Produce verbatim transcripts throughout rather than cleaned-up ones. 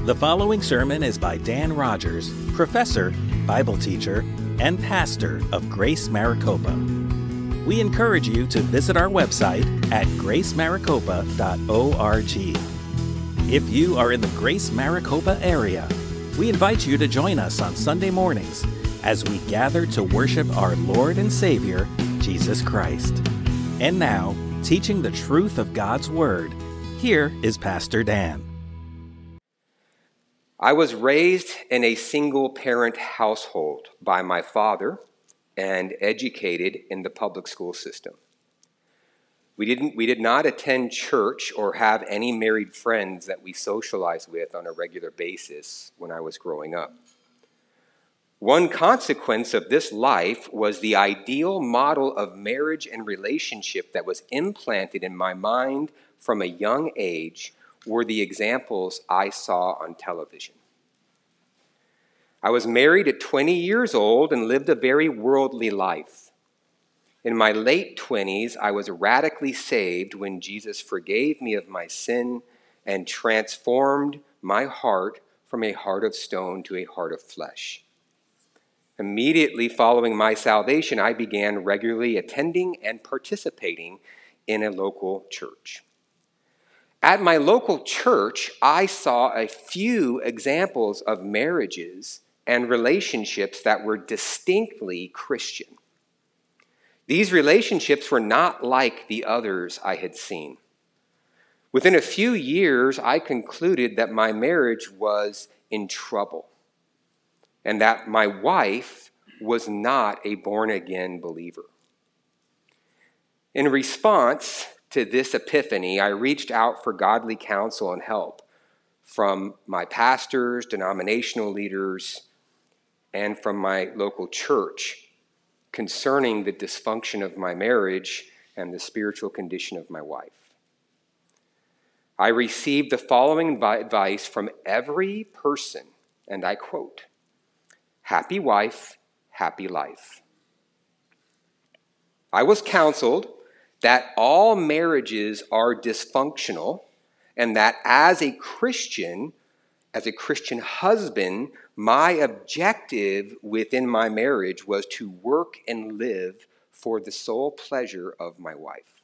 The following sermon is by Dan Rogers, professor, Bible teacher, and pastor of Grace Maricopa. We encourage you to visit our website at grace maricopa dot org. If you are in the Grace Maricopa area, we invite you to join us on Sunday mornings as we gather to worship our Lord and Savior, Jesus Christ. And now, teaching the truth of God's Word, here is Pastor Dan. I was raised in a single-parent household by my father and educated in the public school system. We didn't, we did not attend church or have any married friends that we socialized with on a regular basis when I was growing up. One consequence of this life was the ideal model of marriage and relationship that was implanted in my mind from a young age were the examples I saw on television. I was married at twenty years old and lived a very worldly life. In my late twenties, I was radically saved when Jesus forgave me of my sin and transformed my heart from a heart of stone to a heart of flesh. Immediately following my salvation, I began regularly attending and participating in a local church. At my local church, I saw a few examples of marriages and relationships that were distinctly Christian. These relationships were not like the others I had seen. Within a few years, I concluded that my marriage was in trouble and that my wife was not a born-again believer. In response to this epiphany, I reached out for godly counsel and help from my pastors, denominational leaders, and from my local church concerning the dysfunction of my marriage and the spiritual condition of my wife. I received the following advice from every person, and I quote, "Happy wife, happy life." I was counseled that all marriages are dysfunctional and that as a Christian, as a Christian husband, my objective within my marriage was to work and live for the sole pleasure of my wife.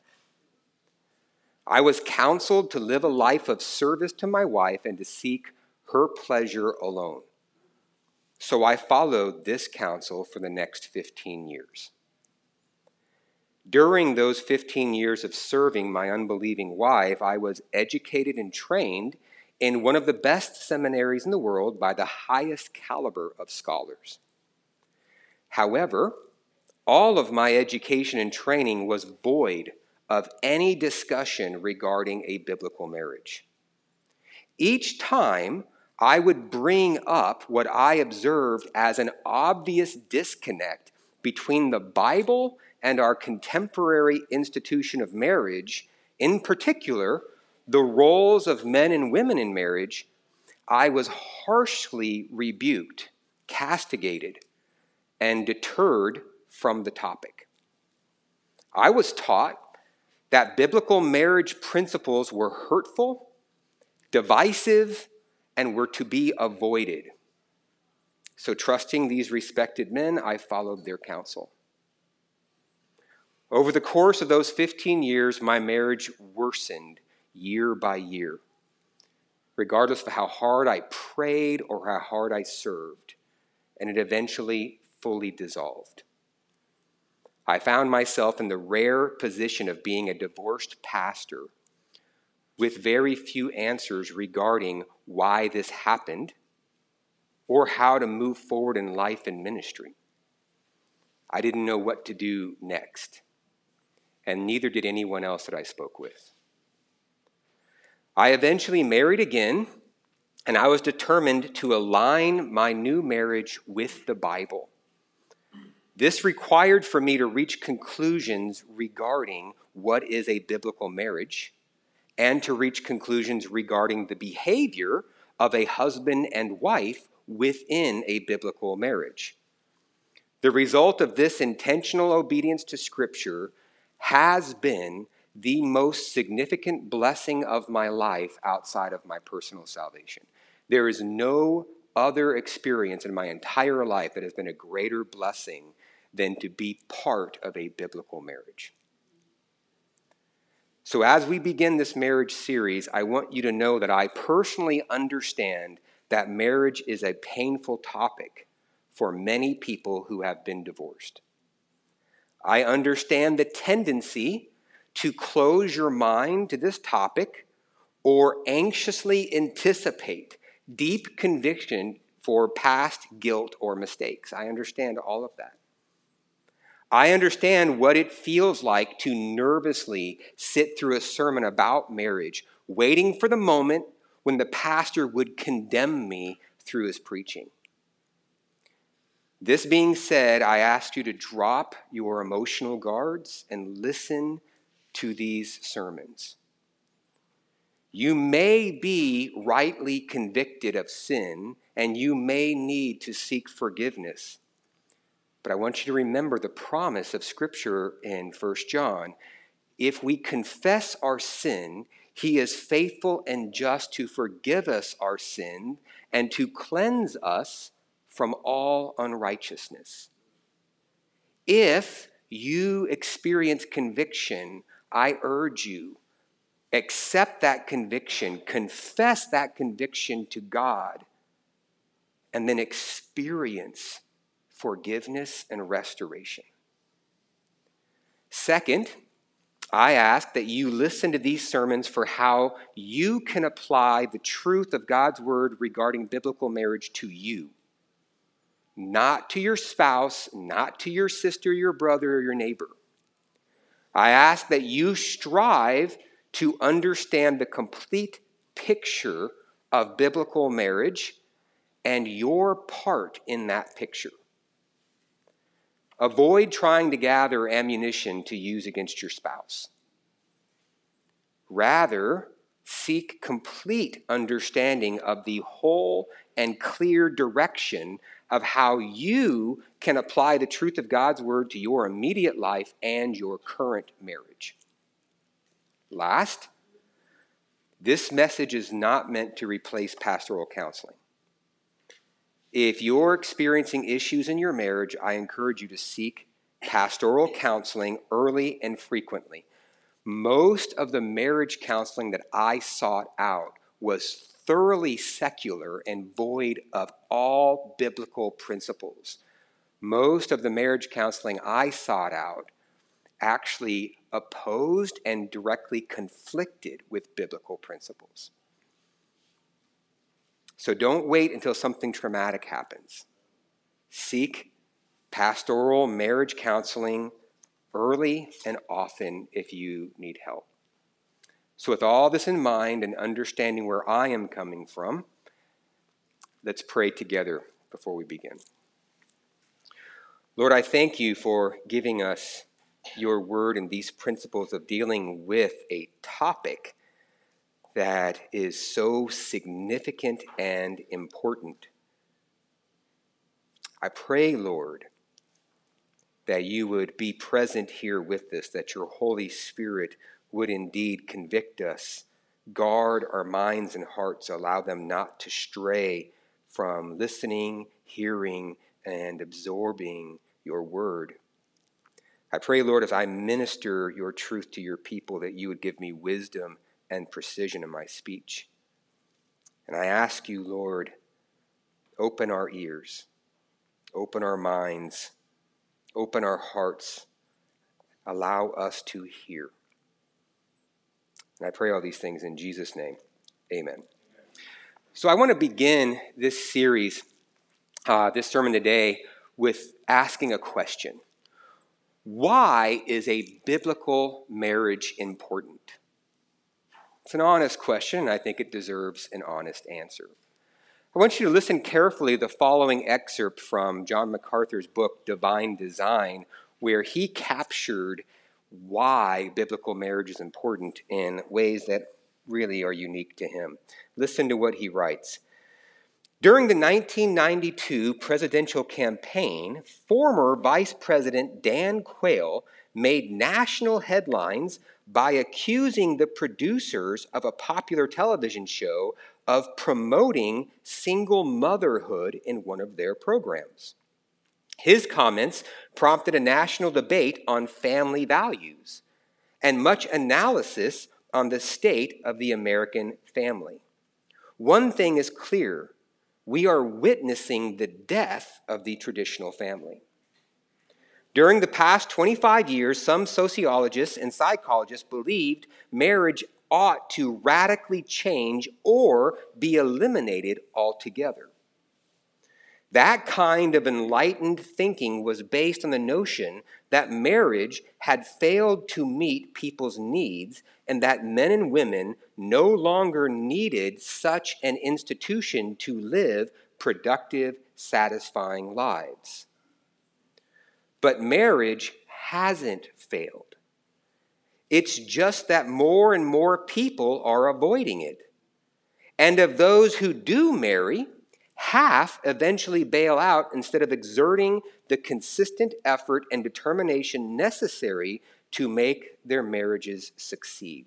I was counseled to live a life of service to my wife and to seek her pleasure alone. So I followed this counsel for the next fifteen years. During those fifteen years of serving my unbelieving wife, I was educated and trained in one of the best seminaries in the world by the highest caliber of scholars. However, all of my education and training was void of any discussion regarding a biblical marriage. Each time, I would bring up what I observed as an obvious disconnect between the Bible and our contemporary institution of marriage, in particular, the roles of men and women in marriage. I was harshly rebuked, castigated, and deterred from the topic. I was taught that biblical marriage principles were hurtful, divisive, and were to be avoided. So trusting these respected men, I followed their counsel. Over the course of those fifteen years, my marriage worsened year by year, regardless of how hard I prayed or how hard I served, and it eventually fully dissolved. I found myself in the rare position of being a divorced pastor with very few answers regarding why this happened or how to move forward in life and ministry. I didn't know what to do next, and neither did anyone else that I spoke with. I eventually married again, and I was determined to align my new marriage with the Bible. This required for me to reach conclusions regarding what is a biblical marriage and to reach conclusions regarding the behavior of a husband and wife within a biblical marriage. The result of this intentional obedience to Scripture has been the most significant blessing of my life outside of my personal salvation. There is no other experience in my entire life that has been a greater blessing than to be part of a biblical marriage. So as we begin this marriage series, I want you to know that I personally understand that marriage is a painful topic for many people who have been divorced. I understand the tendency to close your mind to this topic or anxiously anticipate deep conviction for past guilt or mistakes. I understand all of that. I understand what it feels like to nervously sit through a sermon about marriage, waiting for the moment when the pastor would condemn me through his preaching. This being said, I ask you to drop your emotional guards and listen to these sermons. You may be rightly convicted of sin, and you may need to seek forgiveness. But I want you to remember the promise of Scripture in First John. If we confess our sin, he is faithful and just to forgive us our sin and to cleanse us from all unrighteousness. If you experience conviction, I urge you, accept that conviction, confess that conviction to God, and then experience forgiveness and restoration. Second, I ask that you listen to these sermons for how you can apply the truth of God's word regarding biblical marriage to you. Not to your spouse, not to your sister, your brother, or your neighbor. I ask that you strive to understand the complete picture of biblical marriage and your part in that picture. Avoid trying to gather ammunition to use against your spouse. Rather, seek complete understanding of the whole and clear direction of how you can apply the truth of God's word to your immediate life and your current marriage. Last, this message is not meant to replace pastoral counseling. If you're experiencing issues in your marriage, I encourage you to seek pastoral counseling early and frequently. Most of the marriage counseling that I sought out was thoroughly secular and void of all biblical principles. Most of the marriage counseling I sought out actually opposed and directly conflicted with biblical principles. So don't wait until something traumatic happens. Seek pastoral marriage counseling early and often if you need help. So with all this in mind and understanding where I am coming from, let's pray together before we begin. Lord, I thank you for giving us your word and these principles of dealing with a topic that is so significant and important. I pray, Lord, that you would be present here with us, that your Holy Spirit would indeed convict us, guard our minds and hearts, allow them not to stray from listening, hearing, and absorbing your word. I pray, Lord, as I minister your truth to your people, that you would give me wisdom and precision in my speech. And I ask you, Lord, open our ears, open our minds, open our hearts, allow us to hear. And I pray all these things in Jesus' name. Amen. So I want to begin this series, uh, this sermon today, with asking a question. Why is a biblical marriage important? It's an honest question, and I think it deserves an honest answer. I want you to listen carefully to the following excerpt from John MacArthur's book, Divine Design, where he captured why biblical marriage is important in ways that really are unique to him. Listen to what he writes. During the nineteen ninety-two presidential campaign, former Vice President Dan Quayle made national headlines by accusing the producers of a popular television show of promoting single motherhood in one of their programs. His comments prompted a national debate on family values and much analysis on the state of the American family. One thing is clear: we are witnessing the death of the traditional family. During the past twenty-five years, some sociologists and psychologists believed marriage ought to radically change or be eliminated altogether. That kind of enlightened thinking was based on the notion that marriage had failed to meet people's needs and that men and women no longer needed such an institution to live productive, satisfying lives. But marriage hasn't failed. It's just that more and more people are avoiding it. And of those who do marry, half eventually bail out instead of exerting the consistent effort and determination necessary to make their marriages succeed.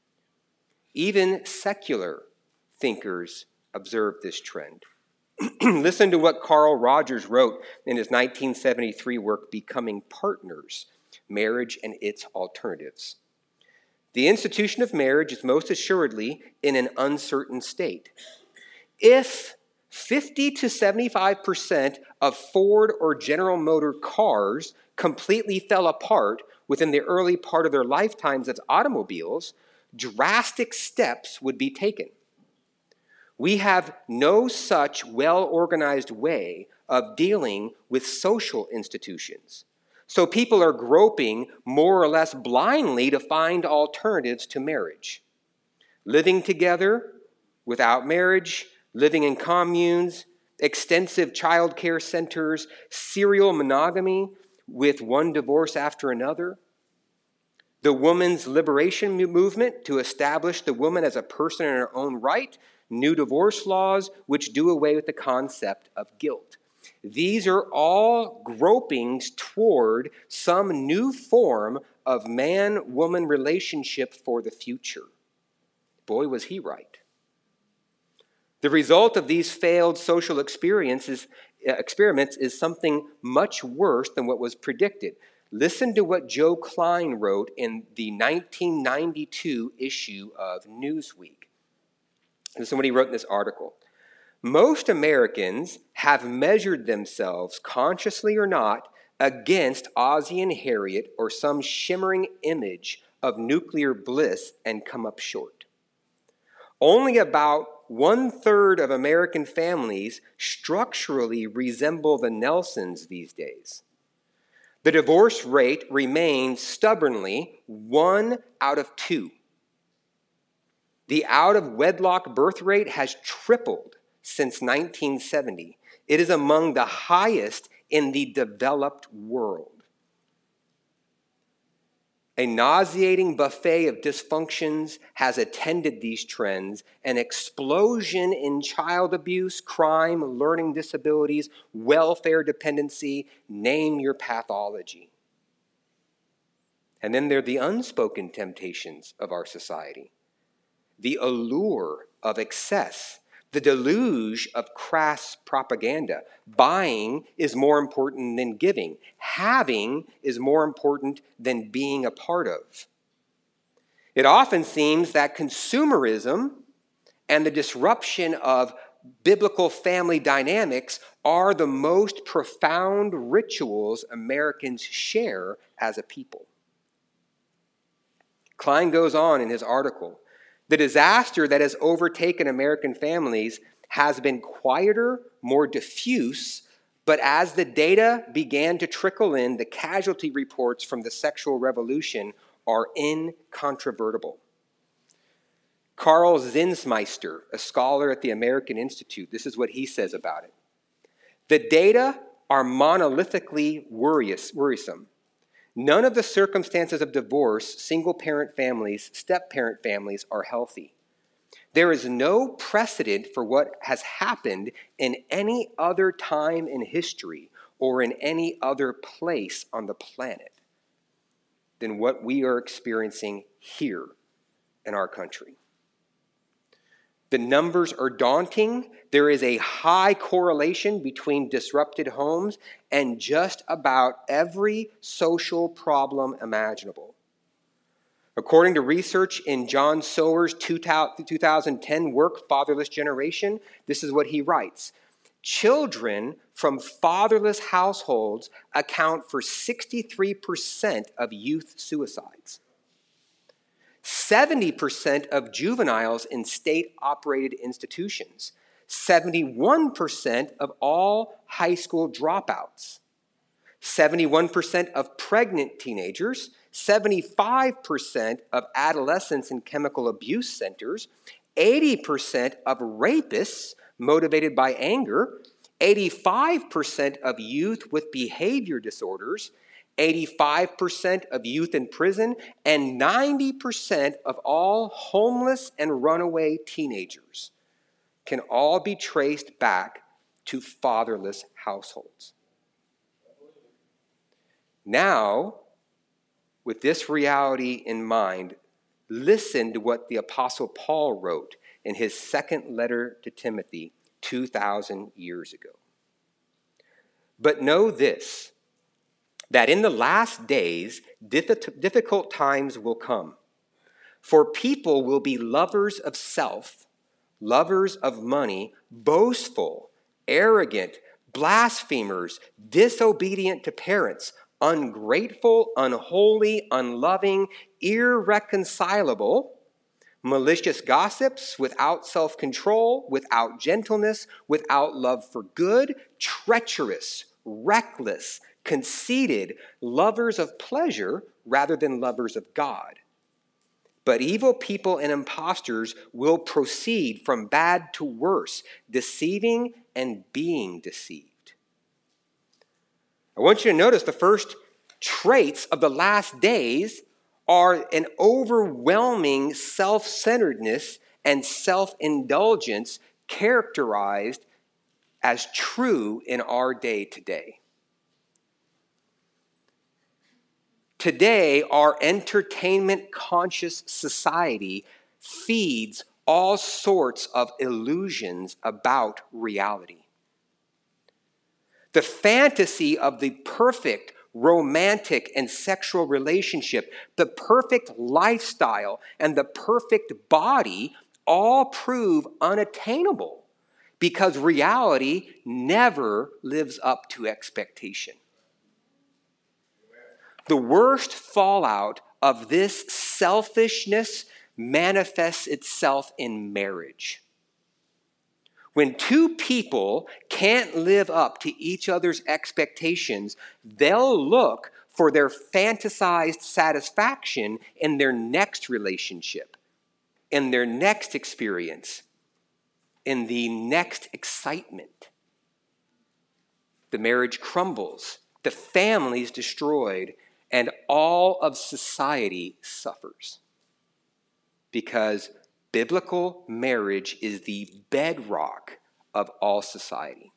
Even secular thinkers observe this trend. Listen to what Carl Rogers wrote in his nineteen seventy-three work, Becoming Partners: Marriage and Its Alternatives. The institution of marriage is most assuredly in an uncertain state. If fifty to seventy-five percent of Ford or General Motor cars completely fell apart within the early part of their lifetimes as automobiles, drastic steps would be taken. We have no such well-organized way of dealing with social institutions. So people are groping more or less blindly to find alternatives to marriage. Living together without marriage, living in communes, extensive child care centers, serial monogamy with one divorce after another. The woman's liberation movement to establish the woman as a person in her own right, new divorce laws which do away with the concept of guilt. These are all gropings toward some new form of man-woman relationship for the future. Boy, was he right. The result of these failed social experiences, uh, experiments is something much worse than what was predicted. Listen to what Joe Klein wrote in the nineteen ninety-two issue of Newsweek. Listen to what he wrote in this article. Most Americans have measured themselves, consciously or not, against Ozzie and Harriet or some shimmering image of nuclear bliss and come up short. Only about one-third of American families structurally resemble the Nelsons these days. The divorce rate remains stubbornly one out of two. The out-of-wedlock birth rate has tripled since nineteen seventy. It is among the highest in the developed world. A nauseating buffet of dysfunctions has attended these trends, an explosion in child abuse, crime, learning disabilities, welfare dependency, name your pathology. And then there are the unspoken temptations of our society. The allure of excess, the deluge of crass propaganda. Buying is more important than giving. Having is more important than being a part of. It often seems that consumerism and the disruption of biblical family dynamics are the most profound rituals Americans share as a people. Klein goes on in his article. The disaster that has overtaken American families has been quieter, more diffuse, but as the data began to trickle in, the casualty reports from the sexual revolution are incontrovertible. Carl Zinsmeister, a scholar at the American Institute, this is what he says about it. The data are monolithically worrisome. None of the circumstances of divorce, single-parent families, step-parent families are healthy. There is no precedent for what has happened in any other time in history or in any other place on the planet than what we are experiencing here in our country. The numbers are daunting. There is a high correlation between disrupted homes and just about every social problem imaginable. According to research in John Sower's two thousand ten work, Fatherless Generation, this is what he writes. Children from fatherless households account for sixty-three percent of youth suicides. seventy percent of juveniles in state-operated institutions. seventy-one percent of all high school dropouts. seventy-one percent of pregnant teenagers. seventy-five percent of adolescents in chemical abuse centers. eighty percent of rapists motivated by anger. eighty-five percent of youth with behavior disorders. eighty-five percent of youth in prison, and ninety percent of all homeless and runaway teenagers can all be traced back to fatherless households. Now, with this reality in mind, listen to what the Apostle Paul wrote in his second letter to Timothy two thousand years ago. But know this, that in the last days, difficult times will come. For people will be lovers of self, lovers of money, boastful, arrogant, blasphemers, disobedient to parents, ungrateful, unholy, unloving, irreconcilable, malicious gossips, without self-control, without gentleness, without love for good, treacherous, reckless, conceited, lovers of pleasure rather than lovers of God. But evil people and impostors will proceed from bad to worse, deceiving and being deceived. I want you to notice the first traits of the last days are an overwhelming self-centeredness and self-indulgence characterized as true in our day today. Today, our entertainment-conscious society feeds all sorts of illusions about reality. The fantasy of the perfect romantic and sexual relationship, the perfect lifestyle, and the perfect body all prove unattainable because reality never lives up to expectation. The worst fallout of this selfishness manifests itself in marriage. When two people can't live up to each other's expectations, they'll look for their fantasized satisfaction in their next relationship, in their next experience, in the next excitement. The marriage crumbles, the family's destroyed, and all of society suffers. Because biblical marriage is the bedrock of all society.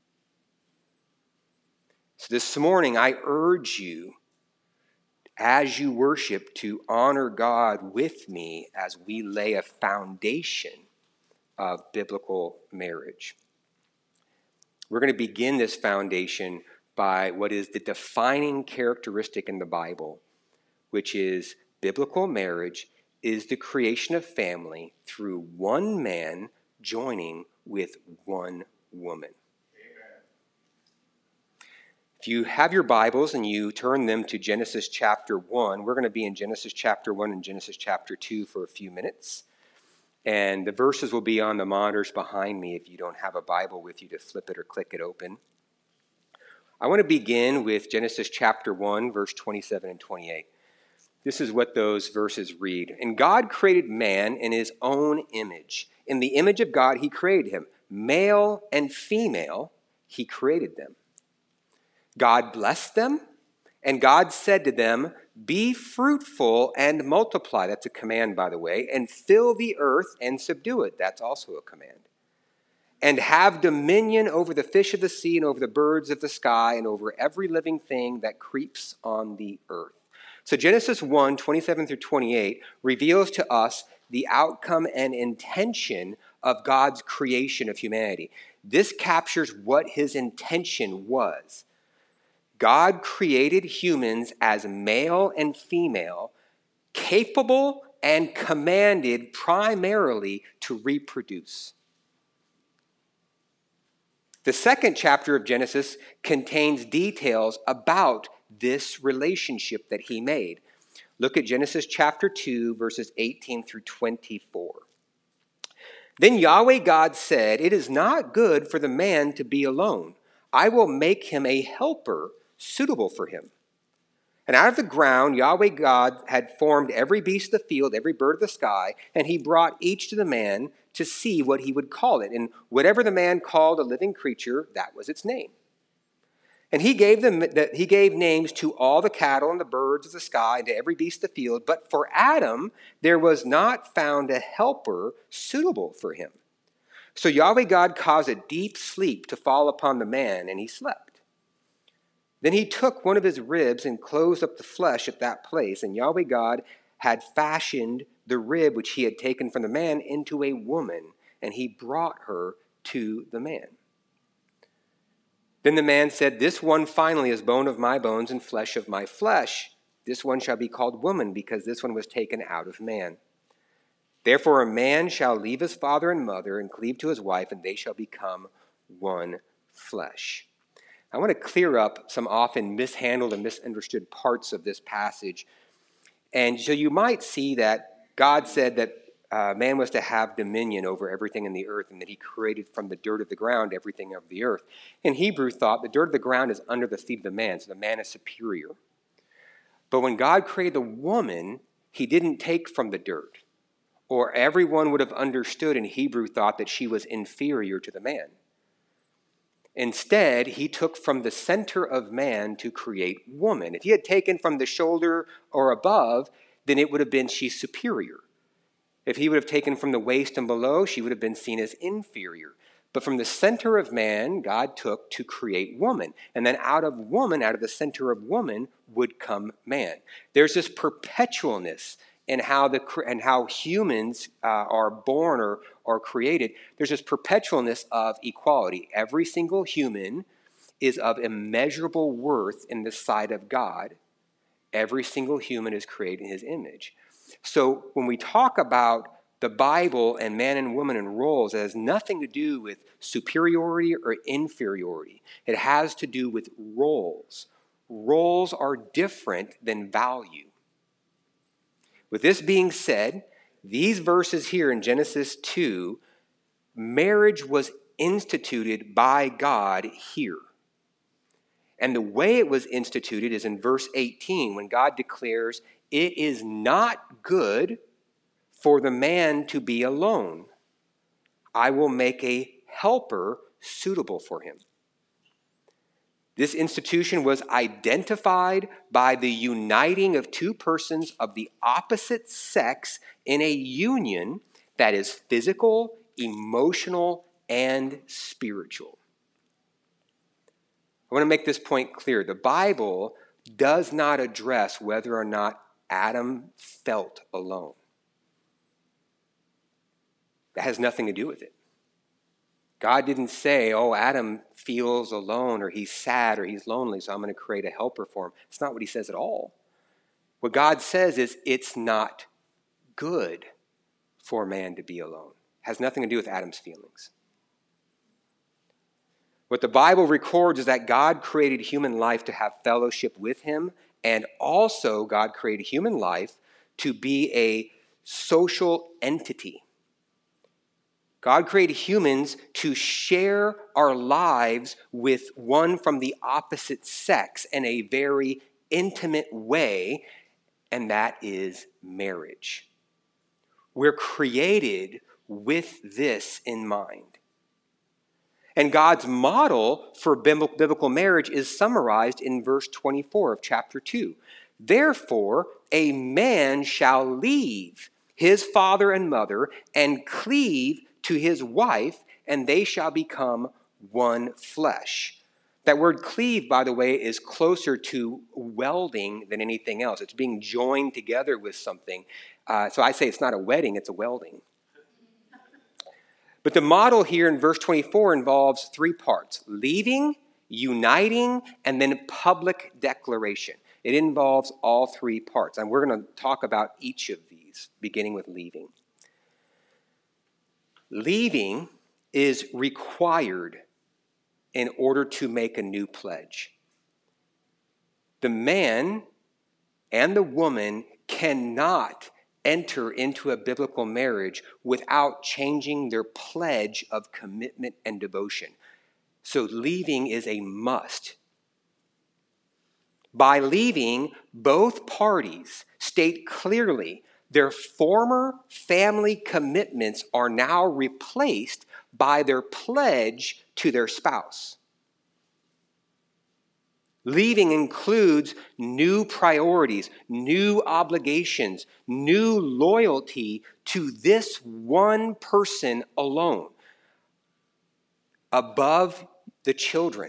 So this morning, I urge you, as you worship, to honor God with me as we lay a foundation of biblical marriage. We're going to begin this foundation by what is the defining characteristic in the Bible, which is biblical marriage is the creation of family through one man joining with one woman. Amen. If you have your Bibles and you turn them to Genesis chapter one, we're going to be in Genesis chapter one and Genesis chapter two for a few minutes. And the verses will be on the monitors behind me if you don't have a Bible with you to flip it or click it open. I want to begin with Genesis chapter one, verse twenty-seven and twenty-eight. This is what those verses read. And God created man in his own image. In the image of God, he created him. Male and female, he created them. God blessed them, and God said to them, be fruitful and multiply. That's a command, by the way. And fill the earth and subdue it. That's also a command. And have dominion over the fish of the sea and over the birds of the sky and over every living thing that creeps on the earth. So Genesis one, twenty-seven through twenty-eight reveals to us the outcome and intention of God's creation of humanity. This captures what his intention was. God created humans as male and female, capable and commanded primarily to reproduce. The second chapter of Genesis contains details about this relationship that he made. Look at Genesis chapter two, verses eighteen through twenty-four. Then Yahweh God said, "It is not good for the man to be alone. I will make him a helper suitable for him." And out of the ground, Yahweh God had formed every beast of the field, every bird of the sky, and he brought each to the man to see what he would call it. And whatever the man called a living creature, that was its name. And he gave them that he gave names to all the cattle and the birds of the sky and to every beast of the field. But for Adam, there was not found a helper suitable for him. So Yahweh God caused a deep sleep to fall upon the man, and he slept. Then he took one of his ribs and closed up the flesh at that place. And Yahweh God had fashioned the rib which he had taken from the man into a woman, and he brought her to the man. Then the man said, "This one finally is bone of my bones and flesh of my flesh. This one shall be called woman, because this one was taken out of man. Therefore a man shall leave his father and mother and cleave to his wife, and they shall become one flesh." I want to clear up some often mishandled and misunderstood parts of this passage. And so you might see that God said that uh, man was to have dominion over everything in the earth, and that he created from the dirt of the ground everything of the earth. In Hebrew thought, the dirt of the ground is under the feet of the man, so the man is superior. But when God created the woman, he didn't take from the dirt, or everyone would have understood in Hebrew thought that she was inferior to the man. Instead, he took from the center of man to create woman. If he had taken from the shoulder or above, then it would have been she's superior. If he would have taken from the waist and below, she would have been seen as inferior. But from the center of man, God took to create woman. And then out of woman, out of the center of woman, would come man. There's this perpetualness in how the and how humans uh, are born or, or created. There's this perpetualness of equality. Every single human is of immeasurable worth in the sight of God. Every single human is created in his image. So when we talk about the Bible and man and woman and roles, it has nothing to do with superiority or inferiority. It has to do with roles. Roles are different than value. With this being said, these verses here in Genesis two, marriage was instituted by God here. And the way it was instituted is in verse eighteen, when God declares, "It is not good for the man to be alone. I will make a helper suitable for him." This institution was identified by the uniting of two persons of the opposite sex in a union that is physical, emotional, and spiritual. I want to make this point clear. The Bible does not address whether or not Adam felt alone. That has nothing to do with it. God didn't say, "Oh, Adam feels alone, or he's sad, or he's lonely, so I'm going to create a helper for him." It's not what he says at all. What God says is it's not good for man to be alone. It has nothing to do with Adam's feelings. What the Bible records is that God created human life to have fellowship with him, and also God created human life to be a social entity. God created humans to share our lives with one from the opposite sex in a very intimate way, and that is marriage. We're created with this in mind. And God's model for biblical marriage is summarized in verse twenty-four of chapter two. "Therefore, a man shall leave his father and mother and cleave to his wife, and they shall become one flesh." That word cleave, by the way, is closer to welding than anything else. It's being joined together with something. Uh, so I say it's not a wedding, it's a welding. But the model here in verse twenty-four involves three parts: leaving, uniting, and then public declaration. It involves all three parts. And we're going to talk about each of these, beginning with leaving. Leaving is required in order to make a new pledge. The man and the woman cannot enter into a biblical marriage without changing their pledge of commitment and devotion. So leaving is a must. By leaving, both parties state clearly their former family commitments are now replaced by their pledge to their spouse. Leaving includes new priorities, new obligations, new loyalty to this one person alone, above the children.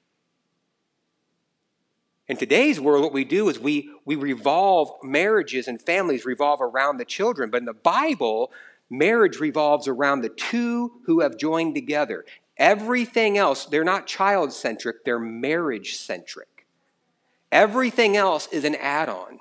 In today's world, what we do is we, we revolve, marriages and families revolve around the children. But in the Bible, marriage revolves around the two who have joined together. Everything else, they're not child-centric, they're marriage-centric. Everything else is an add-on.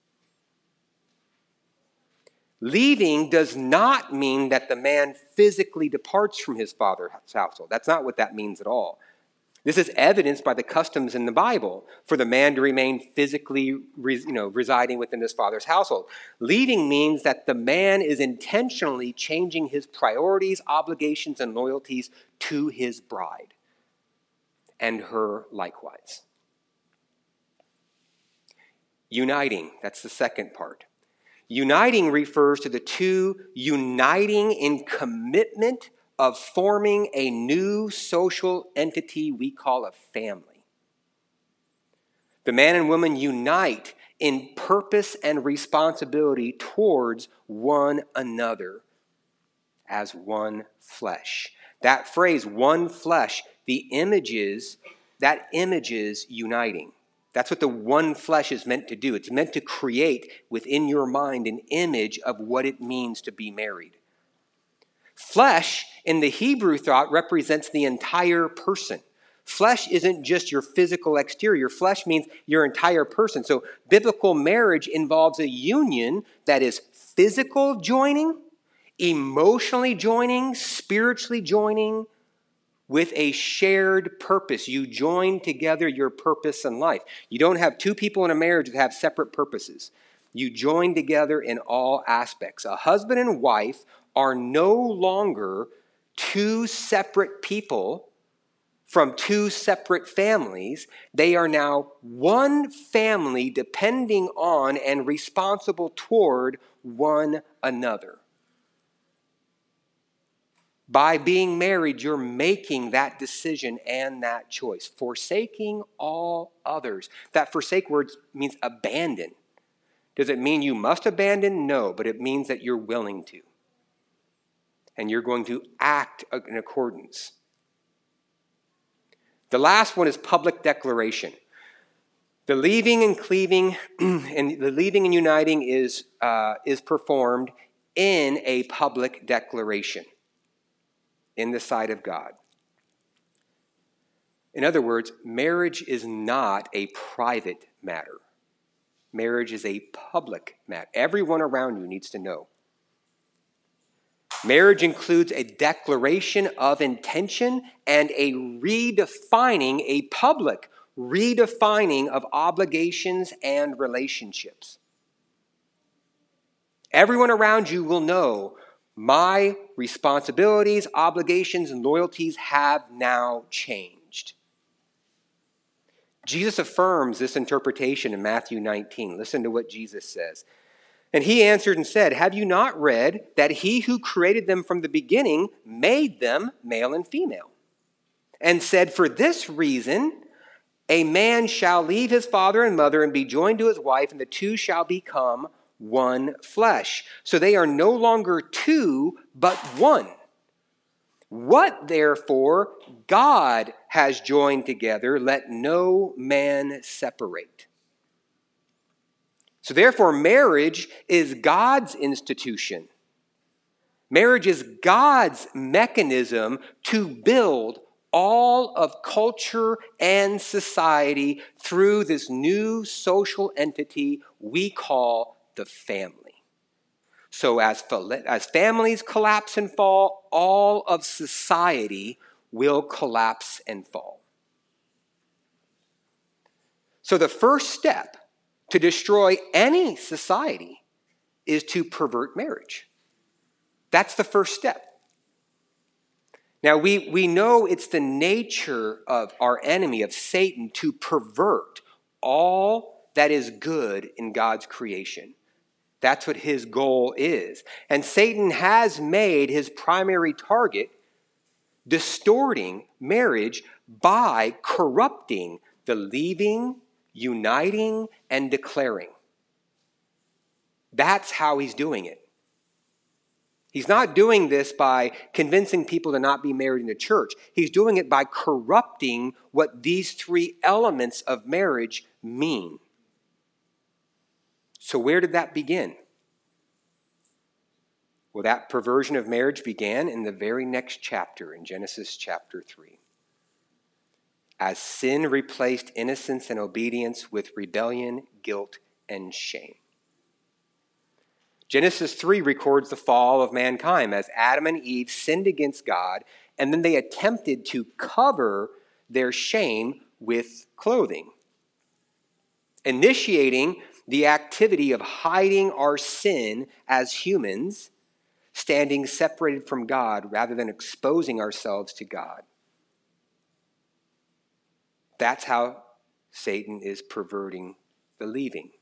Leaving does not mean that the man physically departs from his father's household. That's not what that means at all. This is evidenced by the customs in the Bible for the man to remain physically you know, residing within his father's household. Leaving means that the man is intentionally changing his priorities, obligations, and loyalties to his bride, and her likewise. Uniting, that's the second part. Uniting refers to the two uniting in commitment of forming a new social entity we call a family. The man and woman unite in purpose and responsibility towards one another as one flesh. That phrase, one flesh, the images, that images uniting. That's what the one flesh is meant to do. It's meant to create within your mind an image of what it means to be married. Flesh, in the Hebrew thought, represents the entire person. Flesh isn't just your physical exterior. Flesh means your entire person. So biblical marriage involves a union that is physical joining, emotionally joining, spiritually joining, with a shared purpose. You join together your purpose in life. You don't have two people in a marriage that have separate purposes. You join together in all aspects. A husband and wife are no longer two separate people from two separate families. They are now one family depending on and responsible toward one another. By being married, you're making that decision and that choice, forsaking all others. That forsake word means abandon. Does it mean you must abandon? No, but it means that you're willing to. And you're going to act in accordance. The last one is public declaration. The leaving and cleaving and the leaving and uniting is, uh, is performed in a public declaration in the sight of God. In other words, marriage is not a private matter. Marriage is a public matter. Everyone around you needs to know. Marriage includes a declaration of intention and a redefining, a public redefining of obligations and relationships. Everyone around you will know my responsibilities, obligations, and loyalties have now changed. Jesus affirms this interpretation in Matthew nineteen. Listen to what Jesus says. And he answered and said, "Have you not read that he who created them from the beginning made them male and female? And said, for this reason, a man shall leave his father and mother and be joined to his wife, and the two shall become one flesh. So they are no longer two, but one. What therefore God has joined together, let no man separate." So therefore, marriage is God's institution. Marriage is God's mechanism to build all of culture and society through this new social entity we call the family. So as, as families collapse and fall, all of society will collapse and fall. So the first step to destroy any society is to pervert marriage. That's the first step. Now, we, we know it's the nature of our enemy, of Satan, to pervert all that is good in God's creation. That's what his goal is. And Satan has made his primary target distorting marriage by corrupting the leaving, uniting, and declaring. That's how he's doing it. He's not doing this by convincing people to not be married in the church. He's doing it by corrupting what these three elements of marriage mean. So where did that begin? Well, that perversion of marriage began in the very next chapter, in Genesis chapter three. As sin replaced innocence and obedience with rebellion, guilt, and shame. Genesis three records the fall of mankind as Adam and Eve sinned against God, and then they attempted to cover their shame with clothing, initiating the activity of hiding our sin as humans, standing separated from God rather than exposing ourselves to God. That's how Satan is perverting the leaving.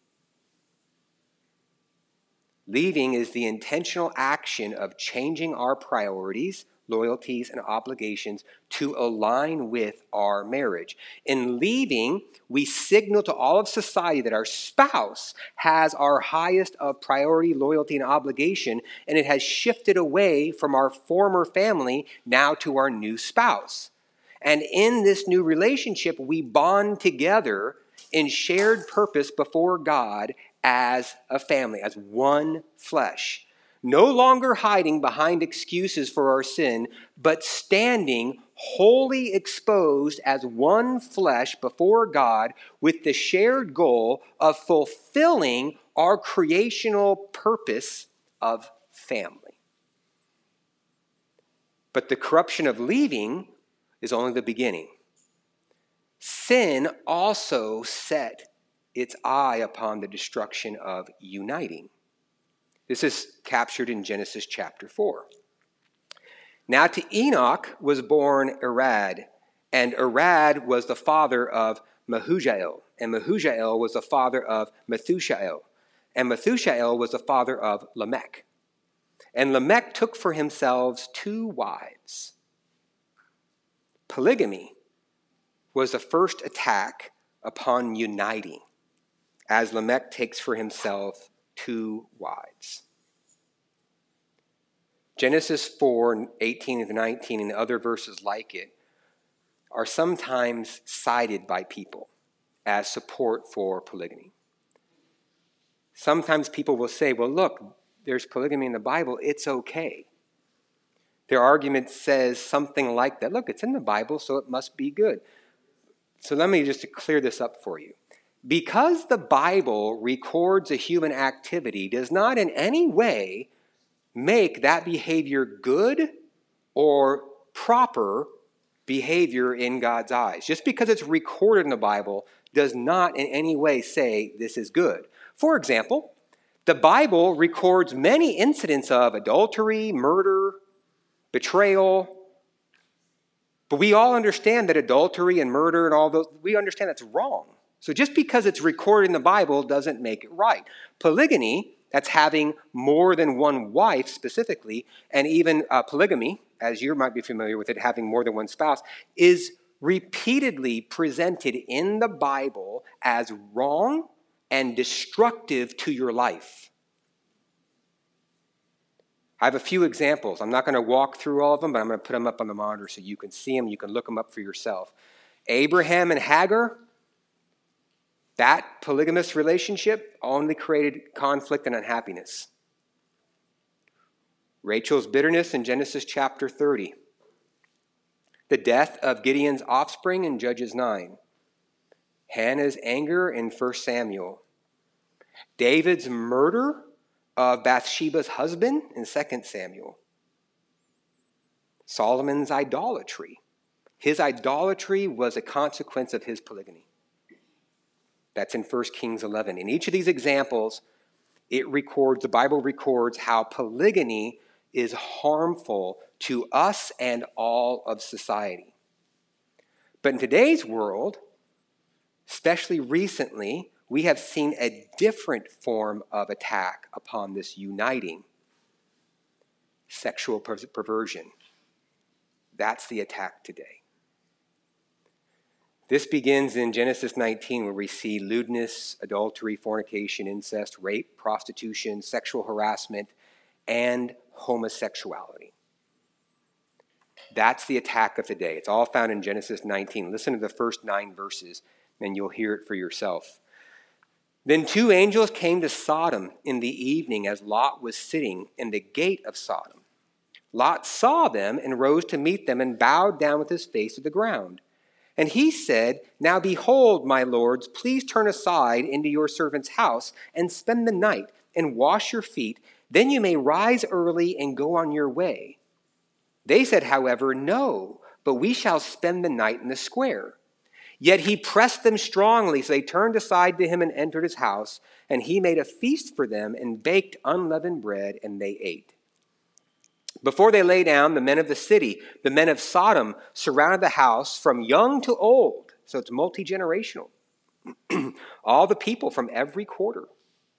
Leaving is the intentional action of changing our priorities, loyalties, and obligations to align with our marriage. In leaving, we signal to all of society that our spouse has our highest of priority, loyalty, and obligation, and it has shifted away from our former family now to our new spouse. And in this new relationship, we bond together in shared purpose before God as a family, as one flesh. No longer hiding behind excuses for our sin, but standing wholly exposed as one flesh before God with the shared goal of fulfilling our creational purpose of family. But the corruption of leaving is only the beginning. Sin also set its eye upon the destruction of uniting. This is captured in Genesis chapter four. Now to Enoch was born Irad, and Irad was the father of Mehujael, and Mehujael was the father of Methushael, and Methushael was the father of Lamech. And Lamech took for himself two wives. Polygamy was the first attack upon uniting, as Lamech takes for himself two wives. Genesis four, eighteen to nineteen, and other verses like it are sometimes cited by people as support for polygamy. Sometimes people will say, well, look, there's polygamy in the Bible, it's okay. Their argument says something like that. Look, it's in the Bible, so it must be good. So let me just clear this up for you. Because the Bible records a human activity does not in any way make that behavior good or proper behavior in God's eyes. Just because it's recorded in the Bible does not in any way say this is good. For example, the Bible records many incidents of adultery, murder, betrayal. But we all understand that adultery and murder and all those, we understand that's wrong. So just because it's recorded in the Bible doesn't make it right. Polygyny, that's having more than one wife specifically, and even uh, polygamy, as you might be familiar with it, having more than one spouse, is repeatedly presented in the Bible as wrong and destructive to your life. I have a few examples. I'm not going to walk through all of them, but I'm going to put them up on the monitor so you can see them. You can look them up for yourself. Abraham and Hagar, that polygamous relationship only created conflict and unhappiness. Rachel's bitterness in Genesis chapter thirty. The death of Gideon's offspring in Judges nine. Hannah's anger in First Samuel. David's murder of Bathsheba's husband in Second Samuel. Solomon's idolatry. His idolatry was a consequence of his polygamy. That's in First Kings eleven. In each of these examples, it records, the Bible records how polygamy is harmful to us and all of society. But in today's world, especially recently, we have seen a different form of attack upon this uniting sexual per- perversion. That's the attack today. This begins in Genesis nineteen, where we see lewdness, adultery, fornication, incest, rape, prostitution, sexual harassment, and homosexuality. That's the attack of the day. It's all found in Genesis nineteen. Listen to the first nine verses, and you'll hear it for yourself. Then two angels came to Sodom in the evening as Lot was sitting in the gate of Sodom. Lot saw them and rose to meet them and bowed down with his face to the ground. And he said, "Now behold, my lords, please turn aside into your servant's house and spend the night and wash your feet. Then you may rise early and go on your way." They said, however, "No, but we shall spend the night in the square." Yet he pressed them strongly, so they turned aside to him and entered his house. And he made a feast for them and baked unleavened bread, and they ate. Before they lay down, the men of the city, the men of Sodom, surrounded the house from young to old. So it's multi-generational. All the people from every quarter.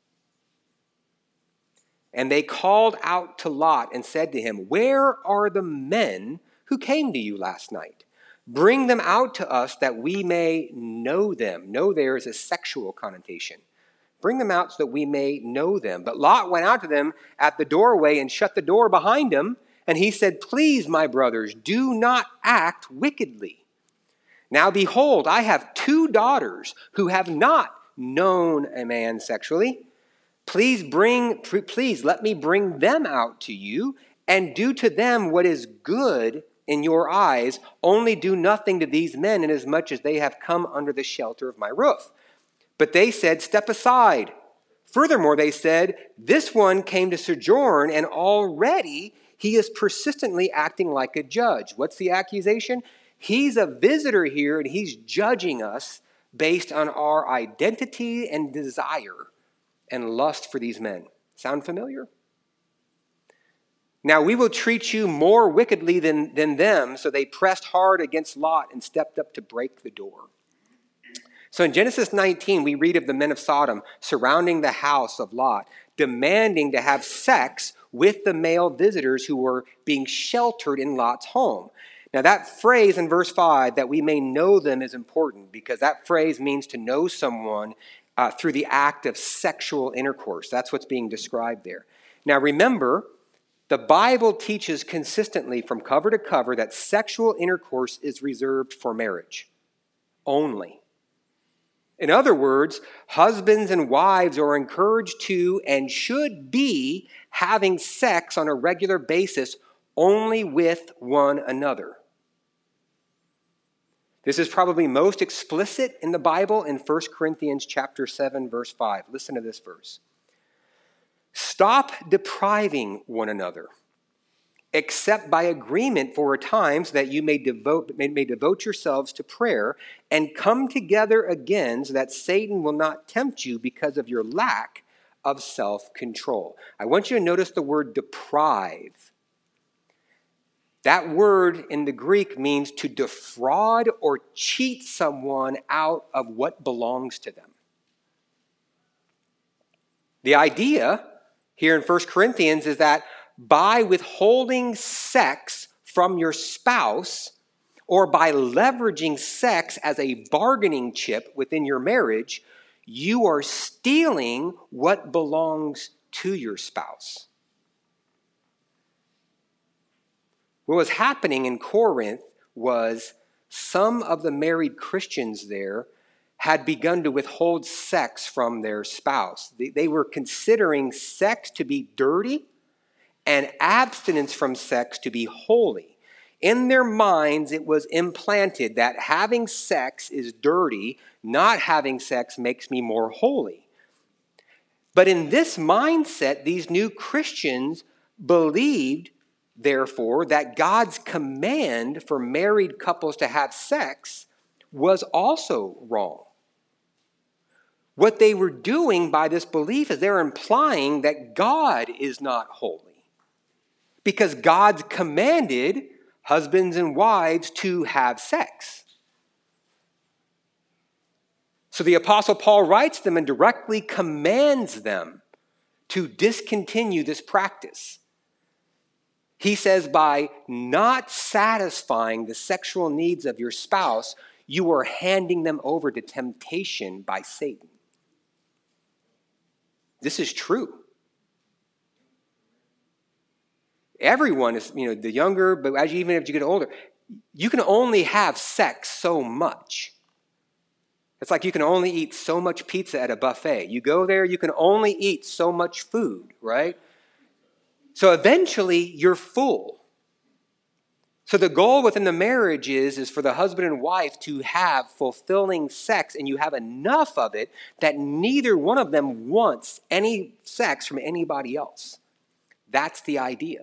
And they called out to Lot and said to him, "Where are the men who came to you last night? Bring them out to us that we may know them." Know there is a sexual connotation. Bring them out so that we may know them. But Lot went out to them at the doorway and shut the door behind him. And he said, "Please, my brothers, do not act wickedly. Now behold, I have two daughters who have not known a man sexually. Please bring, please let me bring them out to you and do to them what is good in your eyes. Only do nothing to these men inasmuch as they have come under the shelter of my roof." But they said, "Step aside." Furthermore, they said, "This one came to sojourn, and already he is persistently acting like a judge." What's the accusation? He's a visitor here, and he's judging us based on our identity and desire and lust for these men. Sound familiar? "Now we will treat you more wickedly than, than them." So they pressed hard against Lot and stepped up to break the door. So in Genesis nineteen, we read of the men of Sodom surrounding the house of Lot, demanding to have sex with the male visitors who were being sheltered in Lot's home. Now that phrase in verse five, "that we may know them," is important because that phrase means to know someone uh, through the act of sexual intercourse. That's what's being described there. Now remember, the Bible teaches consistently from cover to cover that sexual intercourse is reserved for marriage only. In other words, husbands and wives are encouraged to and should be having sex on a regular basis only with one another. This is probably most explicit in the Bible in First Corinthians chapter seven, verse five. Listen to this verse. "Stop depriving one another, except by agreement for a time, so that you may devote, may, may devote yourselves to prayer, and come together again so that Satan will not tempt you because of your lack of self-control." I want you to notice the word deprive. That word in the Greek means to defraud or cheat someone out of what belongs to them. The idea here in First Corinthians is that by withholding sex from your spouse or by leveraging sex as a bargaining chip within your marriage, you are stealing what belongs to your spouse. What was happening in Corinth was some of the married Christians there had begun to withhold sex from their spouse. They, they were considering sex to be dirty and abstinence from sex to be holy. In their minds, it was implanted that having sex is dirty, not having sex makes me more holy. But in this mindset, these new Christians believed, therefore, that God's command for married couples to have sex was also wrong. What they were doing by this belief is they're implying that God is not holy, because God's commanded husbands and wives to have sex. So the Apostle Paul writes them and directly commands them to discontinue this practice. He says, by not satisfying the sexual needs of your spouse, you are handing them over to temptation by Satan. This is true. Everyone is, you know, the younger, but as you, even as you get older, you can only have sex so much. It's like you can only eat so much pizza at a buffet. You go there, you can only eat so much food, right? So eventually you're full. So the goal within the marriage is, is for the husband and wife to have fulfilling sex, and you have enough of it that neither one of them wants any sex from anybody else. That's the idea.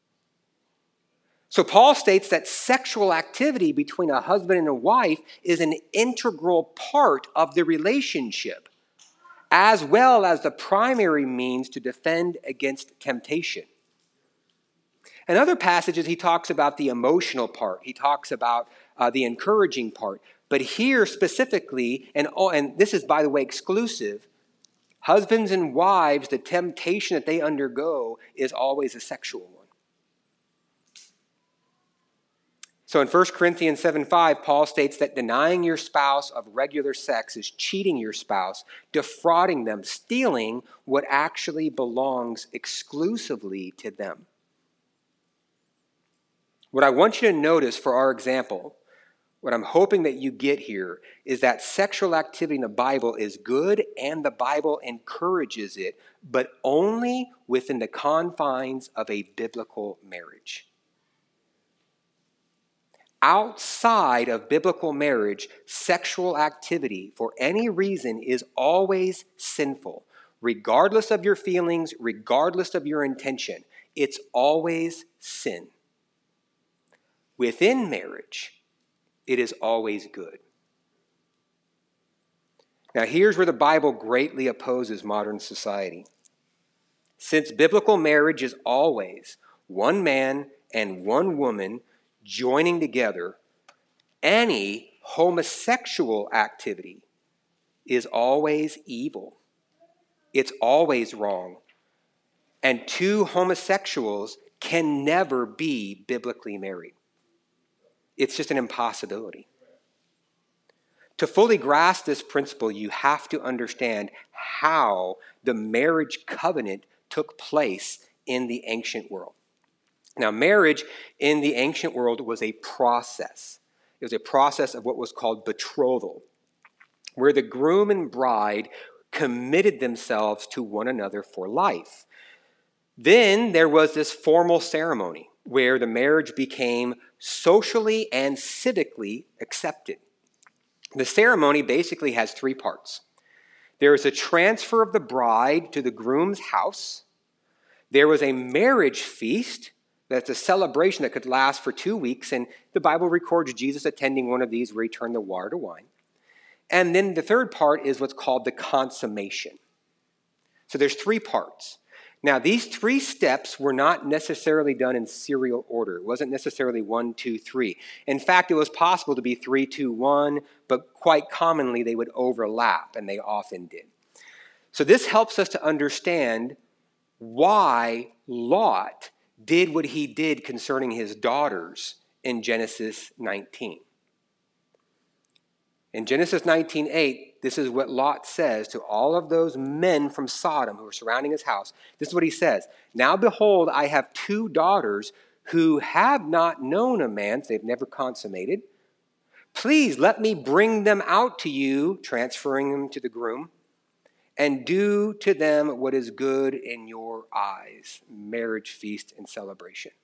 So Paul states that sexual activity between a husband and a wife is an integral part of the relationship, as well as the primary means to defend against temptation. In other passages, he talks about the emotional part. He talks about uh, the encouraging part. But here specifically, and, oh, and this is, by the way, exclusive, husbands and wives, the temptation that they undergo is always a sexual one. So in First Corinthians seven five, Paul states that denying your spouse of regular sex is cheating your spouse, defrauding them, stealing what actually belongs exclusively to them. What I want you to notice for our example, what I'm hoping that you get here, is that sexual activity in the Bible is good and the Bible encourages it, but only within the confines of a biblical marriage. Outside of biblical marriage, sexual activity for any reason is always sinful, regardless of your feelings, regardless of your intention. It's always sin. Within marriage, it is always good. Now, here's where the Bible greatly opposes modern society. Since biblical marriage is always one man and one woman joining together, any homosexual activity is always evil. It's always wrong. And two homosexuals can never be biblically married. It's just an impossibility. To fully grasp this principle, you have to understand how the marriage covenant took place in the ancient world. Now, marriage in the ancient world was a process. It was a process of what was called betrothal, where the groom and bride committed themselves to one another for life. Then there was this formal ceremony where the marriage became socially and civically accepted. The ceremony basically has three parts. There is a transfer of the bride to the groom's house. There was a marriage feast. That's a celebration that could last for two weeks, and the Bible records Jesus attending one of these where he turned the water to wine. And then the third part is what's called the consummation. So there's three parts. Now, these three steps were not necessarily done in serial order. It wasn't necessarily one, two, three. In fact, it was possible to be three, two, one, but quite commonly they would overlap, and they often did. So this helps us to understand why Lot did what he did concerning his daughters in Genesis nineteen. In Genesis nineteen eight, this is what Lot says to all of those men from Sodom who were surrounding his house. This is what he says. Now behold, I have two daughters who have not known a man, so they've never consummated. Please let me bring them out to you, transferring them to the groom, and do to them what is good in your eyes. Marriage feast and celebration.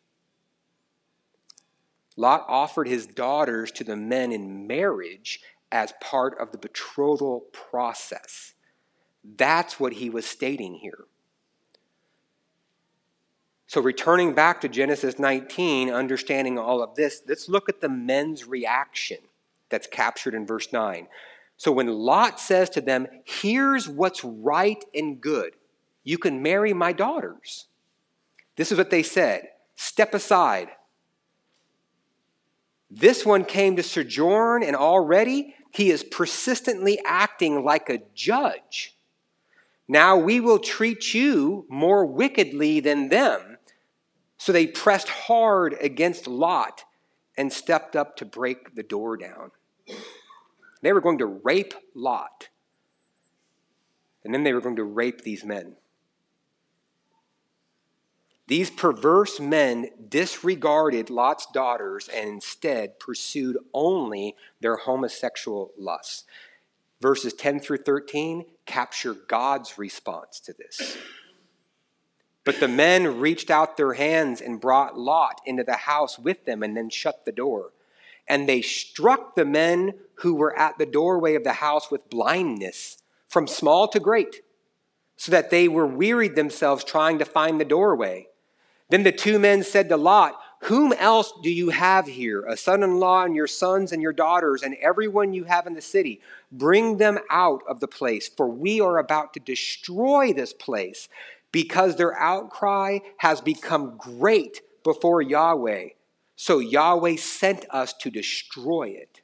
Lot offered his daughters to the men in marriage as part of the betrothal process. That's what he was stating here. So returning back to Genesis nineteen, understanding all of this, let's look at the men's reaction that's captured in verse nine. So when Lot says to them, here's what's right and good. You can marry my daughters. This is what they said. Step aside. This one came to sojourn, and already he is persistently acting like a judge. Now we will treat you more wickedly than them. So they pressed hard against Lot and stepped up to break the door down. They were going to rape Lot. And then they were going to rape these men. These perverse men disregarded Lot's daughters and instead pursued only their homosexual lusts. Verses ten through thirteen capture God's response to this. But the men reached out their hands and brought Lot into the house with them and then shut the door. And they struck the men who were at the doorway of the house with blindness, from small to great, so that they were wearied themselves trying to find the doorway. Then the two men said to Lot, whom else do you have here? A son-in-law and your sons and your daughters and everyone you have in the city. Bring them out of the place, for we are about to destroy this place, because their outcry has become great before Yahweh. So Yahweh sent us to destroy it.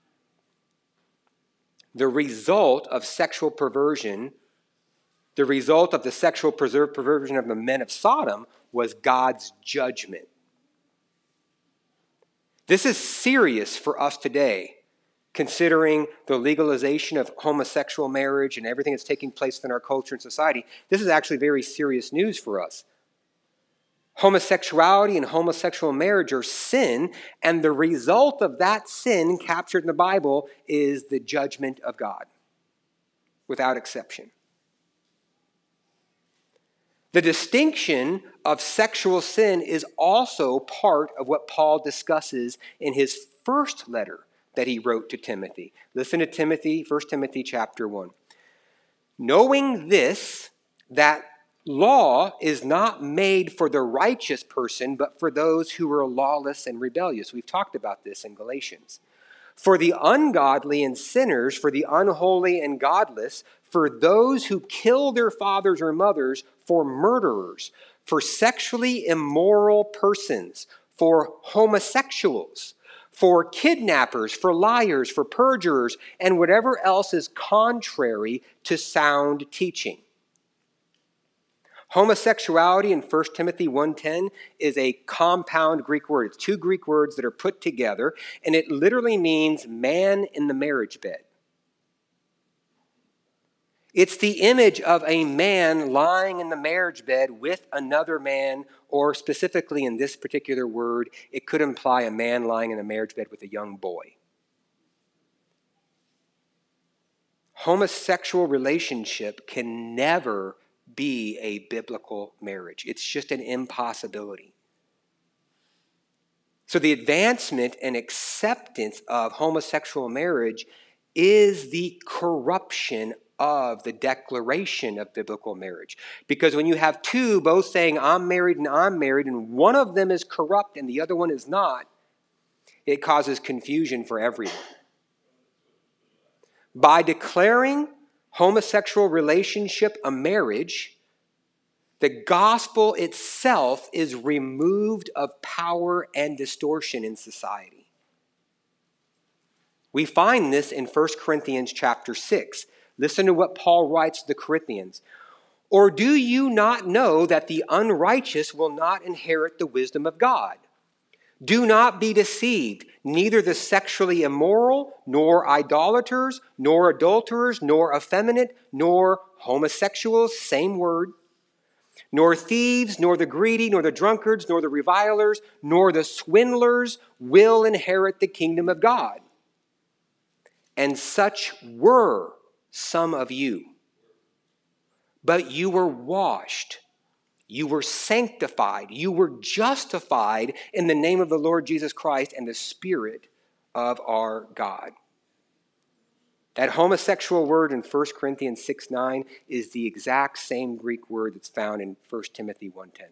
The result of sexual perversion, the result of the sexual perversion of the men of Sodom was God's judgment. This is serious for us today, considering the legalization of homosexual marriage and everything that's taking place in our culture and society. This is actually very serious news for us. Homosexuality and homosexual marriage are sin, and the result of that sin captured in the Bible is the judgment of God, without exception. The distinction of sexual sin is also part of what Paul discusses in his first letter that he wrote to Timothy. Listen to Timothy, First Timothy chapter one. Knowing this, that law is not made for the righteous person, but for those who are lawless and rebellious. We've talked about this in Galatians. For the ungodly and sinners, for the unholy and godless, for those who kill their fathers or mothers, for murderers, for sexually immoral persons, for homosexuals, for kidnappers, for liars, for perjurers, and whatever else is contrary to sound teaching. Homosexuality in First Timothy one ten is a compound Greek word. It's two Greek words that are put together, and it literally means man in the marriage bed. It's the image of a man lying in the marriage bed with another man, or specifically in this particular word, it could imply a man lying in a marriage bed with a young boy. Homosexual relationship can never be a biblical marriage. It's just an impossibility. So the advancement and acceptance of homosexual marriage is the corruption of the declaration of biblical marriage. Because when you have two both saying, I'm married and I'm married, and one of them is corrupt and the other one is not, it causes confusion for everyone. By declaring homosexual relationship a marriage, the gospel itself is removed of power and distortion in society. We find this in First Corinthians chapter six. Listen to what Paul writes to the Corinthians. Or do you not know that the unrighteous will not inherit the wisdom of God? Do not be deceived. Neither the sexually immoral, nor idolaters, nor adulterers, nor effeminate, nor homosexuals, same word, nor thieves, nor the greedy, nor the drunkards, nor the revilers, nor the swindlers will inherit the kingdom of God. And such were some of you. but you were washed. You were sanctified. You were justified in the name of the Lord Jesus Christ and the Spirit of our God. That homosexual word in First Corinthians six nine is the exact same Greek word that's found in First Timothy one ten.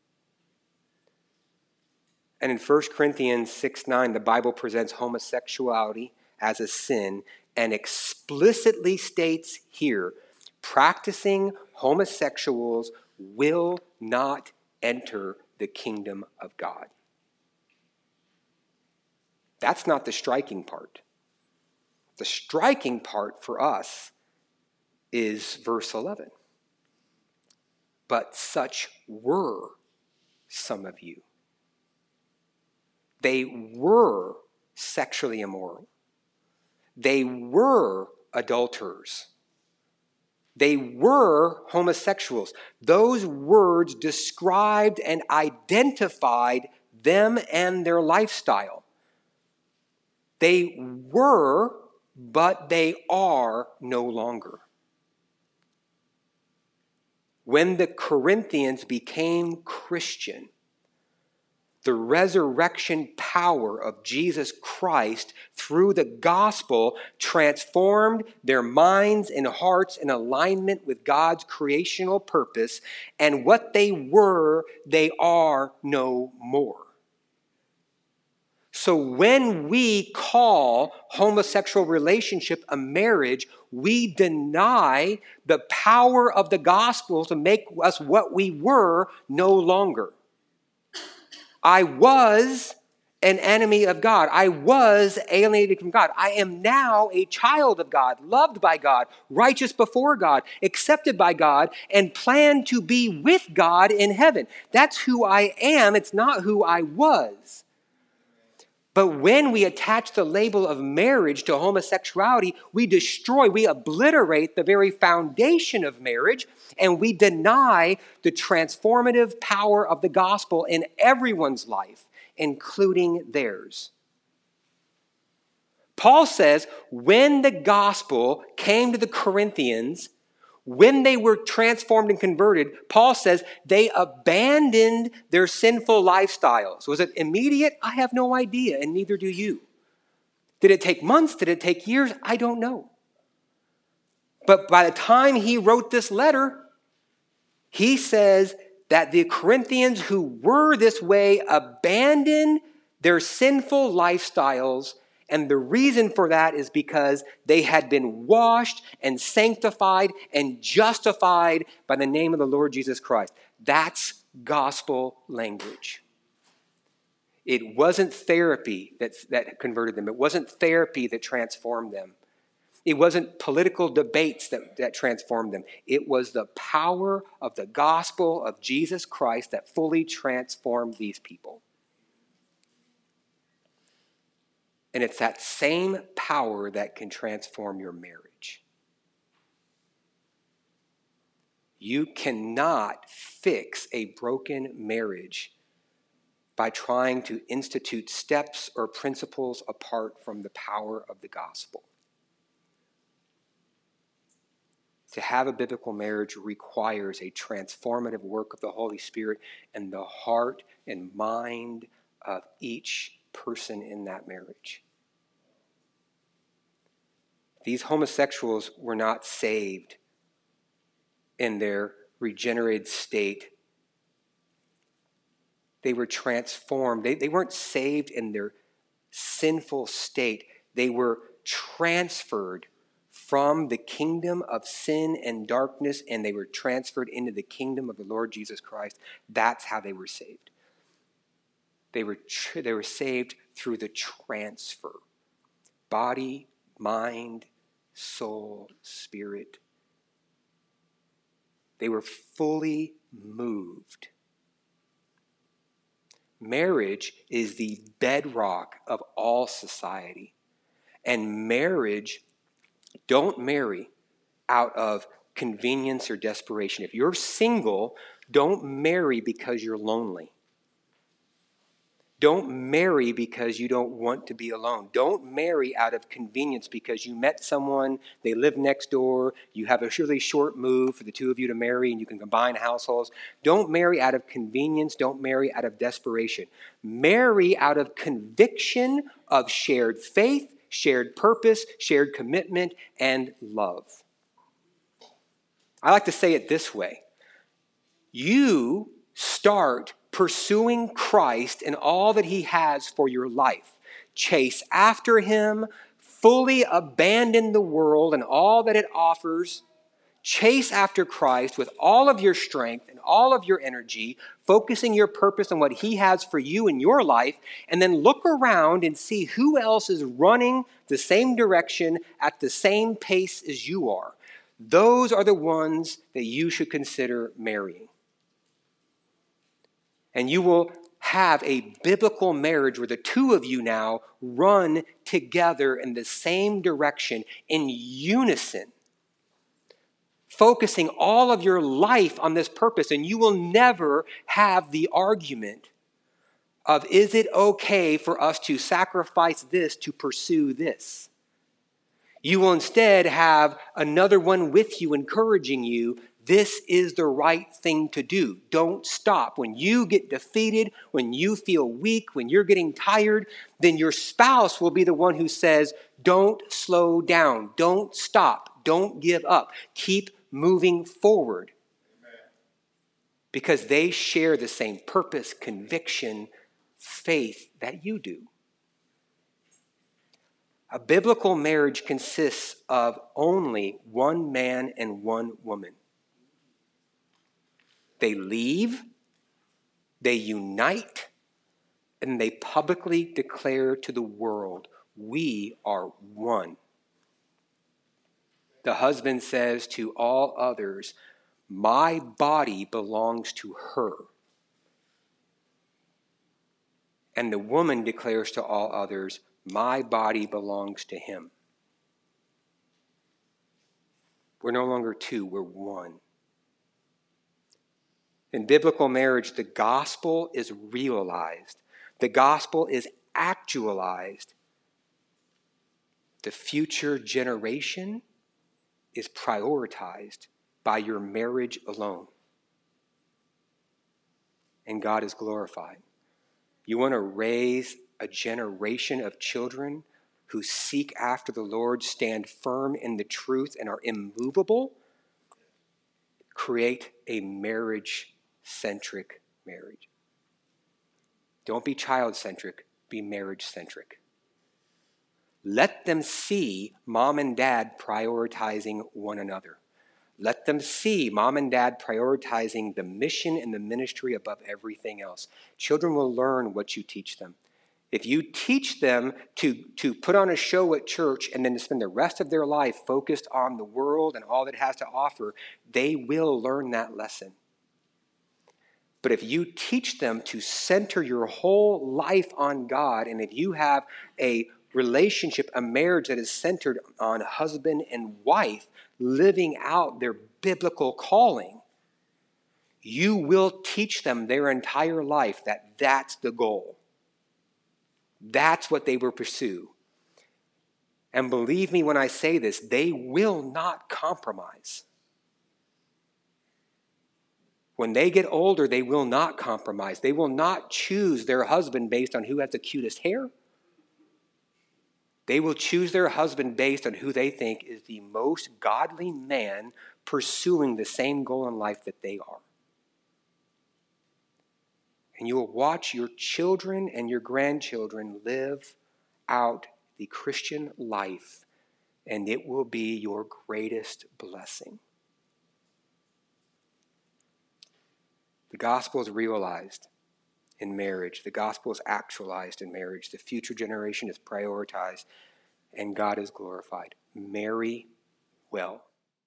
And in First Corinthians six nine, the Bible presents homosexuality as a sin and explicitly states here, practicing homosexuals will not enter the kingdom of God. That's not the striking part. The striking part for us is verse eleven. But such were some of you. They were sexually immoral. They were adulterers. They were homosexuals. Those words described and identified them and their lifestyle. They were, but they are no longer. When the Corinthians became Christian, the resurrection power of Jesus Christ through the gospel transformed their minds and hearts in alignment with God's creational purpose, and what they were, they are no more. So when we call homosexual relationship a marriage, we deny the power of the gospel to make us what we were no longer. I was an enemy of God. I was alienated from God. I am now a child of God, loved by God, righteous before God, accepted by God, and plan to be with God in heaven. That's who I am. It's not who I was. But when we attach the label of marriage to homosexuality, we destroy, we obliterate the very foundation of marriage, and we deny the transformative power of the gospel in everyone's life, including theirs. Paul says, when the gospel came to the Corinthians, when they were transformed and converted, Paul says they abandoned their sinful lifestyles. Was it immediate? I have no idea, and neither do you. Did it take months? Did it take years? I don't know. But by the time he wrote this letter, he says that the Corinthians who were this way abandoned their sinful lifestyles. And the reason for that is because they had been washed and sanctified and justified by the name of the Lord Jesus Christ. That's gospel language. It wasn't therapy that, that converted them. It wasn't therapy that transformed them. It wasn't political debates that, that transformed them. It was the power of the gospel of Jesus Christ that fully transformed these people. And it's that same power that can transform your marriage. You cannot fix a broken marriage by trying to institute steps or principles apart from the power of the gospel. To have a biblical marriage requires a transformative work of the Holy Spirit in the heart and mind of each person in that marriage. These homosexuals were not saved in their regenerated state. They were transformed. They, they weren't saved in their sinful state. They were transferred from the kingdom of sin and darkness, and they were transferred into the kingdom of the Lord Jesus Christ. That's how they were saved. They were, tr- they were saved through the transfer. Body, mind, soul, spirit. They were fully moved. Marriage is the bedrock of all society. And marriage, don't marry out of convenience or desperation. If you're single, don't marry because you're lonely. Don't marry because you don't want to be alone. Don't marry out of convenience because you met someone, they live next door, you have a really short move for the two of you to marry and you can combine households. Don't marry out of convenience. Don't marry out of desperation. Marry out of conviction of shared faith, shared purpose, shared commitment, and love. I like to say it this way. You start pursuing Christ and all that he has for your life. Chase after him, fully abandon the world and all that it offers. Chase after Christ with all of your strength and all of your energy, focusing your purpose on what he has for you in your life, and then look around and see who else is running the same direction at the same pace as you are. Those are the ones that you should consider marrying. And you will have a biblical marriage where the two of you now run together in the same direction, in unison, focusing all of your life on this purpose. And you will never have the argument of, is it okay for us to sacrifice this to pursue this? You will instead have another one with you, encouraging you. This is the right thing to do. Don't stop. When you get defeated, when you feel weak, when you're getting tired, then your spouse will be the one who says, don't slow down. Don't stop. Don't give up. Keep moving forward. Amen. Because they share the same purpose, conviction, faith that you do. A biblical marriage consists of only one man and one woman. They leave, they unite, and they publicly declare to the world, we are one. The husband says to all others, my body belongs to her. And the woman declares to all others, my body belongs to him. We're no longer two, we're one. In biblical marriage, the gospel is realized. The gospel is actualized. The future generation is prioritized by your marriage alone. And God is glorified. You want to raise a generation of children who seek after the Lord, stand firm in the truth, and are immovable? Create a marriage-centric marriage. Don't be child-centric, be marriage-centric. Let them see mom and dad prioritizing one another. Let them see mom and dad prioritizing the mission and the ministry above everything else. Children will learn what you teach them. If you teach them to, to put on a show at church and then to spend the rest of their life focused on the world and all that it has to offer, they will learn that lesson. But if you teach them to center your whole life on God, and if you have a relationship, a marriage that is centered on husband and wife living out their biblical calling, you will teach them their entire life that that's the goal. That's what they will pursue. And believe me when I say this, they will not compromise. When they get older, they will not compromise. They will not choose their husband based on who has the cutest hair. They will choose their husband based on who they think is the most godly man pursuing the same goal in life that they are. And you will watch your children and your grandchildren live out the Christian life, and it will be your greatest blessing. The gospel is realized in marriage. The gospel is actualized in marriage. The future generation is prioritized, and God is glorified. Marry well.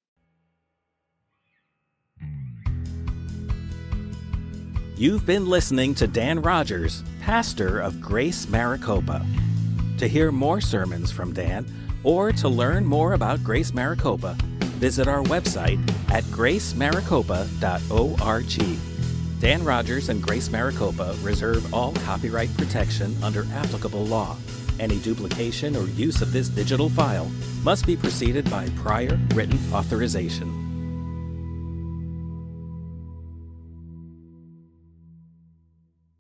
You've been listening to Dan Rogers, pastor of Grace Maricopa. To hear more sermons from Dan or to learn more about Grace Maricopa, visit our website at grace maricopa dot org. Dan Rogers and Grace Maricopa reserve all copyright protection under applicable law. Any duplication or use of this digital file must be preceded by prior written authorization.